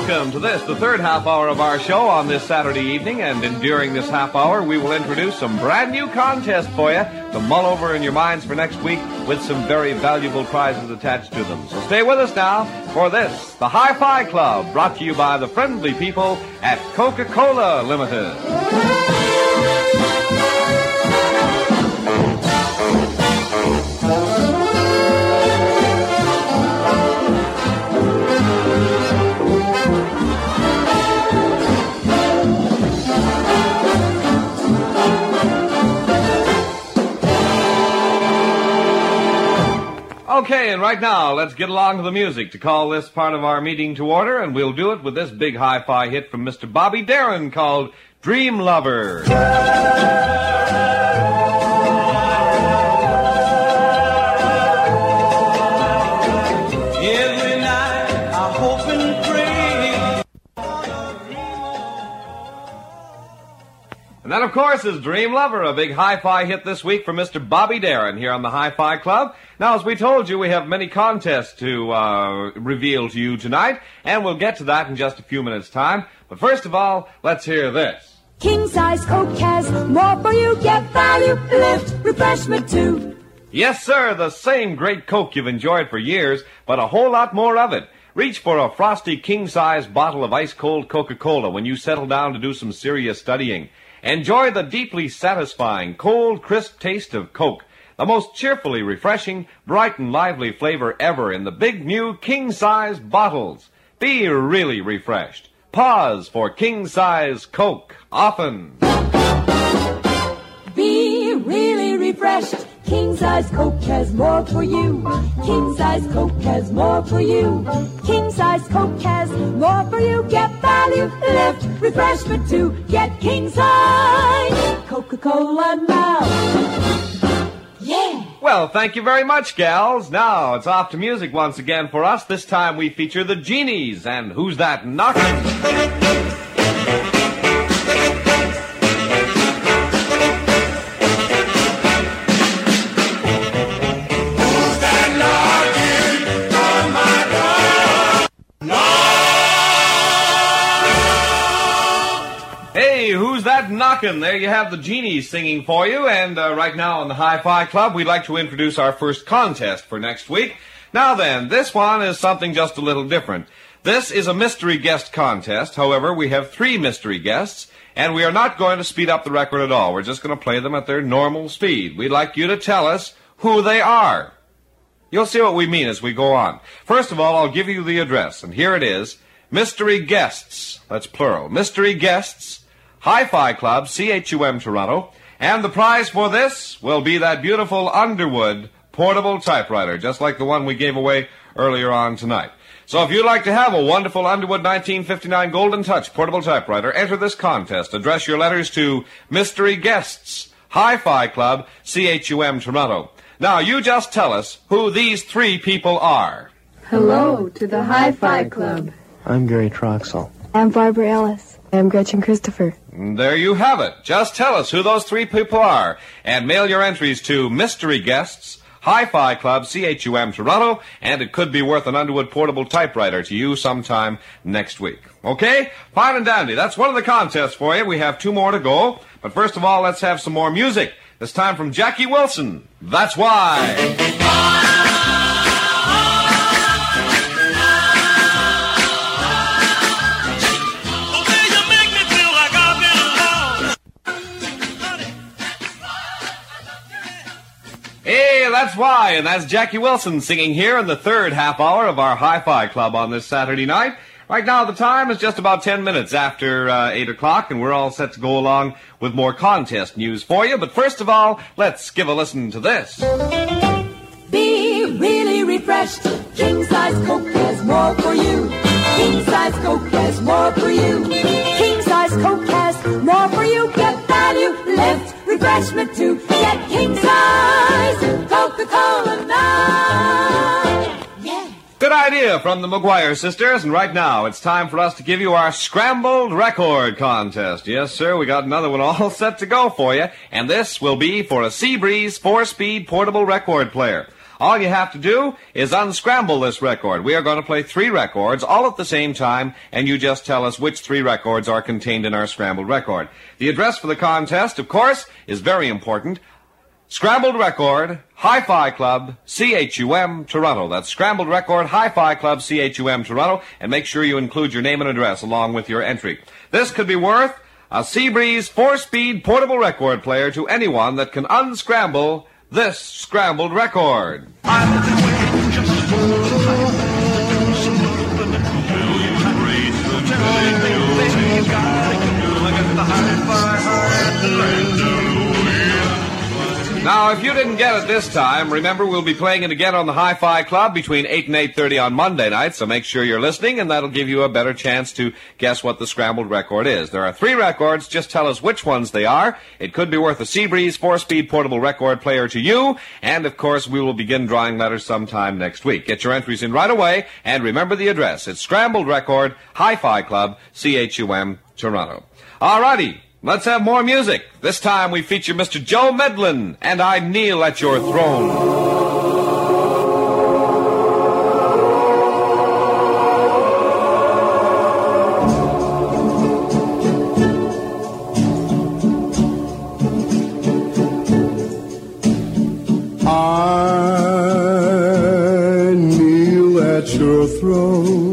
welcome to this, the third half hour of our show on this Saturday evening, and during this half hour, we will introduce some brand new contests for you to mull over in your minds for next week with some very valuable prizes attached to them. So stay with us now for this, the Hi-Fi Club, brought to you by the friendly people at Coca-Cola Limited. Okay, and right now, let's get along to the music to call this part of our meeting to order, and we'll do it with this big hi-fi hit from Mr. Bobby Darin called Dream Lover. Every night I hope and pray. And that, of course, is Dream Lover, a big hi-fi hit this week from Mr. Bobby Darin here on the Hi-Fi Club. Now, as we told you, we have many contests to reveal to you tonight, and we'll get to that in just a few minutes' time. But first of all, let's hear this. King size Coke has more for you. Get value, lift, refreshment too. Yes, sir, the same great Coke you've enjoyed for years, but a whole lot more of it. Reach for a frosty king-size bottle of ice-cold Coca-Cola when you settle down to do some serious studying. Enjoy the deeply satisfying, cold, crisp taste of Coke, the most cheerfully refreshing, bright and lively flavor ever in the big new king-size bottles. Be really refreshed. Pause for king-size Coke often. Be really refreshed. King size Coke has more for you. King size Coke has more for you. King size Coke has more for you. Get value, lift, refreshment too. Get king size Coca-Cola now. Yeah. Well, thank you very much, gals. Now, it's off to music once again for us. This time we feature the Genies and Who's That Knockin'? Knockin'. There you have the Genies singing for you, and right now on the Hi-Fi Club, we'd like to introduce our first contest for next week. Now then, this one is something just a little different. This is a mystery guest contest. However, we have 3 mystery guests, and we are not going to speed up the record at all. We're just going to play them at their normal speed. We'd like you to tell us who they are. You'll see what we mean as we go on. First of all, I'll give you the address, and here it is. Mystery Guests, that's plural, Mystery Guests, Hi-Fi Club, CHUM Toronto, and the prize for this will be that beautiful Underwood portable typewriter, just like the one we gave away earlier on tonight. So if you'd like to have a wonderful Underwood 1959 Golden Touch portable typewriter, enter this contest. Address your letters to Mystery Guests, Hi-Fi Club, CHUM Toronto. Now, you just tell us who these 3 people are. Hello to the Hi-Fi Club. I'm Gary Troxell. I'm Barbara Ellis. I'm Gretchen Christopher. There you have it. Just tell us who those 3 people are, and mail your entries to Mystery Guests, Hi-Fi Club, CHUM Toronto, and it could be worth an Underwood portable typewriter to you sometime next week. Okay? Fine and dandy. That's one of the contests for you. We have 2 more to go. But first of all, let's have some more music. This time from Jackie Wilson. That's why. Hey, that's why, and that's Jackie Wilson singing here in the third half hour of our Hi-Fi Club on this Saturday night. Right now, the time is just about 10 minutes after 8 o'clock, and we're all set to go along with more contest news for you. But first of all, let's give a listen to this. Be really refreshed. King size Coke has more for you. King size Coke has more for you. King size Coke has more for you. Get value, lift, refreshment too. Get king size Coca-Cola now. Yeah. Good idea from the McGuire sisters, and right now it's time for us to give you our Scrambled Record Contest. Yes, sir, we got another one all set to go for you, and this will be for a Seabreeze 4-speed portable record player. All you have to do is unscramble this record. We are going to play 3 records all at the same time, and you just tell us which 3 records are contained in our scrambled record. The address for the contest, of course, is very important. Scrambled Record, Hi-Fi Club, CHUM, Toronto. That's Scrambled Record, Hi-Fi Club, CHUM, Toronto. And make sure you include your name and address along with your entry. This could be worth a Seabreeze 4-speed portable record player to anyone that can unscramble this scrambled record. Now, if you didn't get it this time, remember we'll be playing it again on the Hi-Fi Club between 8 and 8:30 on Monday night, so make sure you're listening, and that'll give you a better chance to guess what the scrambled record is. There are 3 records. Just tell us which ones they are. It could be worth a Seabreeze 4-speed portable record player to you, and, of course, we will begin drawing letters sometime next week. Get your entries in right away, and remember the address. It's Scrambled Record, Hi-Fi Club, CHUM, Toronto. All righty. Let's have more music. This time we feature Mr. Joe Medlin, and I kneel at your throne. I kneel at your throne.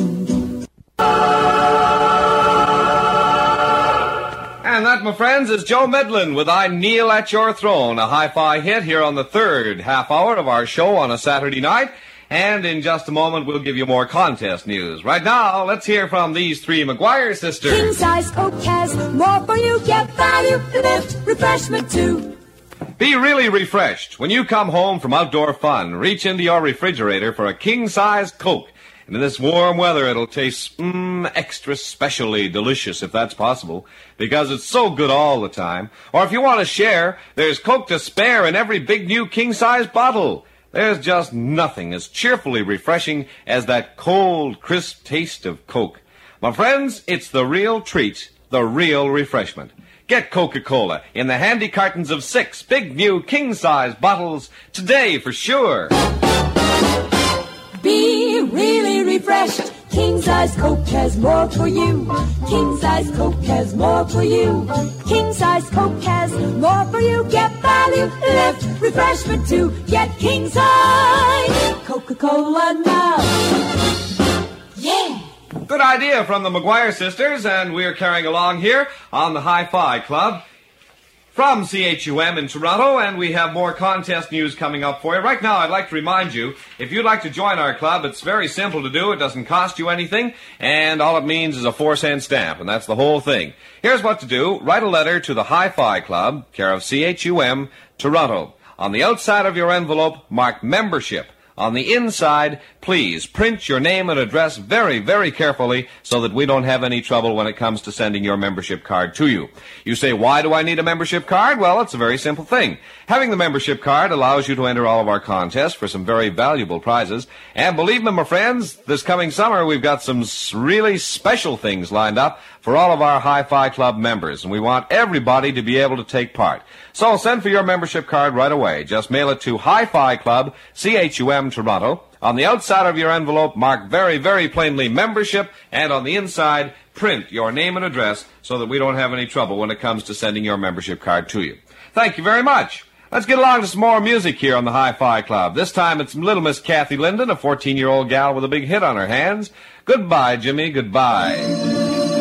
And that, my friends, is Joe Medlin with I Kneel at Your Throne, a hi-fi hit here on the third half hour of our show on a Saturday night. And in just a moment, we'll give you more contest news. Right now, let's hear from these 3 McGuire sisters. King size Coke has more for you. Get value, lift, refreshment too. Be really refreshed. When you come home from outdoor fun, reach into your refrigerator for a king-size Coke. And in this warm weather, it'll taste extra specially delicious, if that's possible, because it's so good all the time. Or if you want to share, there's Coke to spare in every big new king-size bottle. There's just nothing as cheerfully refreshing as that cold, crisp taste of Coke. My friends, it's the real treat, the real refreshment. Get Coca-Cola in the handy cartons of 6 big new king-size bottles today for sure. Be really refreshed. King size Coke has more for you. King size Coke has more for you. King size Coke has more for you. Get value, lift, refreshment too. Get king size Coca-Cola now. Yeah. Good idea from the McGuire sisters, and we're carrying along here on the Hi-Fi Club from CHUM in Toronto, and we have more contest news coming up for you. Right now, I'd like to remind you, if you'd like to join our club, it's very simple to do. It doesn't cost you anything, and all it means is a 4-cent stamp, and that's the whole thing. Here's what to do. Write a letter to the Hi-Fi Club, care of CHUM, Toronto. On the outside of your envelope, mark membership. On the inside, please print your name and address very, very carefully so that we don't have any trouble when it comes to sending your membership card to you. You say, why do I need a membership card? Well, it's a very simple thing. Having the membership card allows you to enter all of our contests for some very valuable prizes. And believe me, my friends, this coming summer we've got some really special things lined up for all of our Hi-Fi Club members, and we want everybody to be able to take part. So send for your membership card right away. Just mail it to Hi-Fi Club, CHUM, Toronto. On the outside of your envelope, mark very, very plainly membership, and on the inside, print your name and address so that we don't have any trouble when it comes to sending your membership card to you. Thank you very much. Let's get along to some more music here on the Hi-Fi Club. This time it's Little Miss Kathy Linden, a 14-year-old gal with a big hit on her hands. Goodbye, Jimmy, goodbye.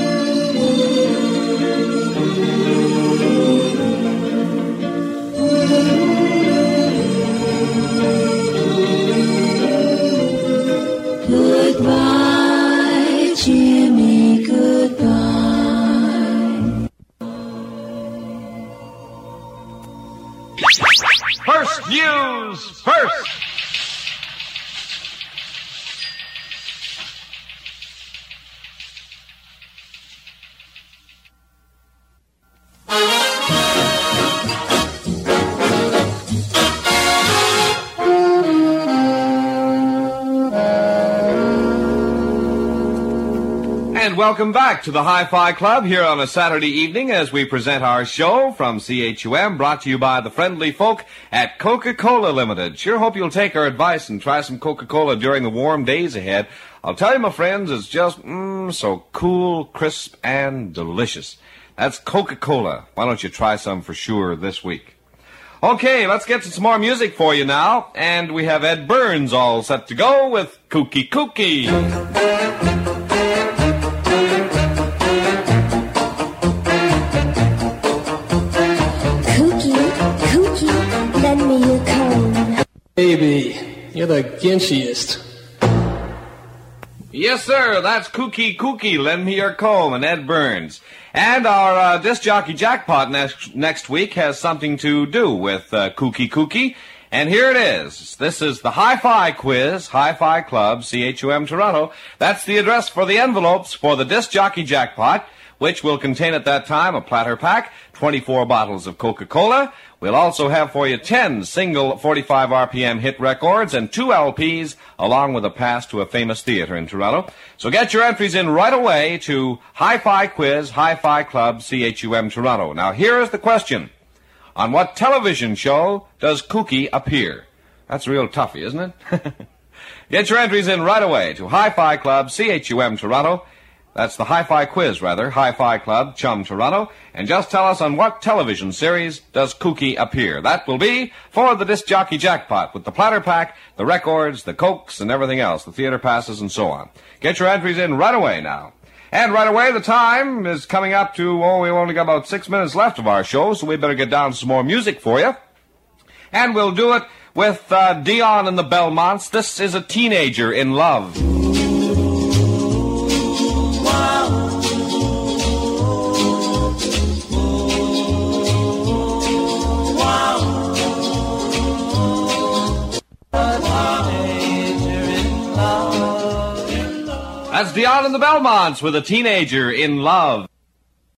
Goodbye, Jimmy, goodbye. First news first. And welcome back to the Hi-Fi Club here on a Saturday evening as we present our show from CHUM, brought to you by the friendly folk at Coca-Cola Limited. Sure hope you'll take our advice and try some Coca-Cola during the warm days ahead. I'll tell you, my friends, it's just so cool, crisp, and delicious. That's Coca-Cola. Why don't you try some for sure this week? Okay, let's get to some more music for you now. And we have Ed Burns all set to go with Kooky Kooky. Lend me your comb. Baby, you're the ginchiest. Yes, sir, that's Kooky Kooky, Lend Me Your Comb, and Ed Burns. And our disc jockey jackpot next week has something to do with Kooky Kooky. And here it is. This is the Hi-Fi Quiz, Hi-Fi Club, CHUM Toronto. That's the address for the envelopes for the disc jockey jackpot, which will contain at that time a platter pack, 24 bottles of Coca-Cola. We'll also have for you 10 single 45 RPM hit records and 2 LPs, along with a pass to a famous theater in Toronto. So get your entries in right away to Hi-Fi Quiz, Hi-Fi Club, CHUM Toronto. Now here is the question. On what television show does Kooky appear? That's a real toughie, isn't it? Get your entries in right away to Hi-Fi Club, CHUM Toronto. That's the Hi-Fi Quiz, rather, Hi-Fi Club, Chum Toronto. And just tell us on what television series does Kooky appear. That will be for the disc jockey jackpot with the platter pack, the records, the Cokes, and everything else, the theater passes, and so on. Get your entries in right away now. And right away, the time is coming up to, we've only got about 6 minutes left of our show, so we better get down to some more music for you. And we'll do it with Dion and the Belmonts. This is A Teenager in Love. That's Dion and the Belmonts with A Teenager in Love.